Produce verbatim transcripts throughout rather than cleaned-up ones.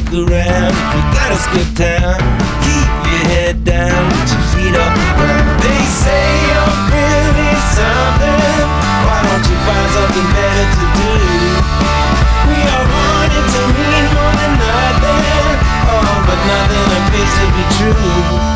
look around. If you gotta skip town, keep your head down with your feet off the ground. They say you're really something. Why don't you find something better to do? We all want it to mean more than nothing. Oh, but nothing appears to be true.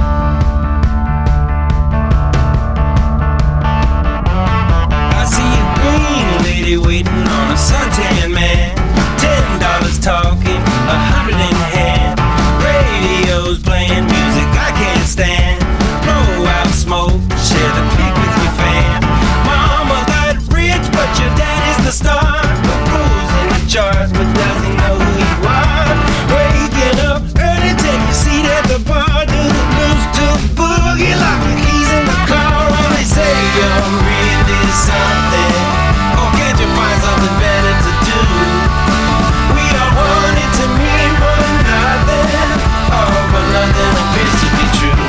Waiting on a suntan man, ten dollars talking, a hundred in hand. Radio's playing music I can't stand. Blow out smoke, share the peak with your fan. Mama got rich, but your daddy's the star. Put rules in the charts, but does he know who you are? Waking up early, take your seat at the bar. Do the blues to the boogie, lock the keys in the car. When they say you're really something, find something better to do. We all want it to mean more than nothing. Oh, but nothing appears to be true.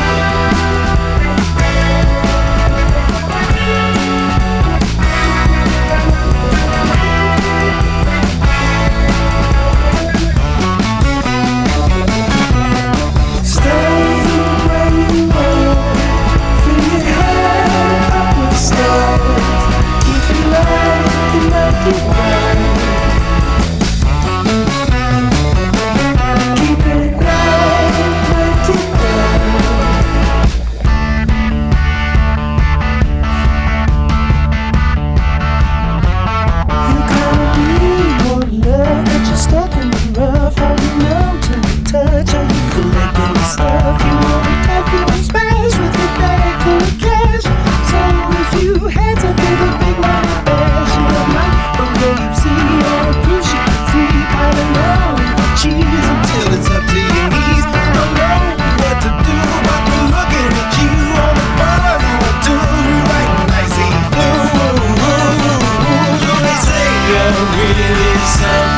Stay where you are. Fill your head up with stars. Keep it light. Make it right. Keep it right, make it right. You gotta need more love, but you're stuck in the rough. Are you numb to the touch? Are you collecting the stuff? You wanna have your own space with your bag full of cash. So if you had to feel the big money bash, you might. You see all the proof you can free. I don't know cheese until it's up to your knees. Don't know what to do, but we're looking at you on the bars and the dude writing icy blues. So they say you're really something.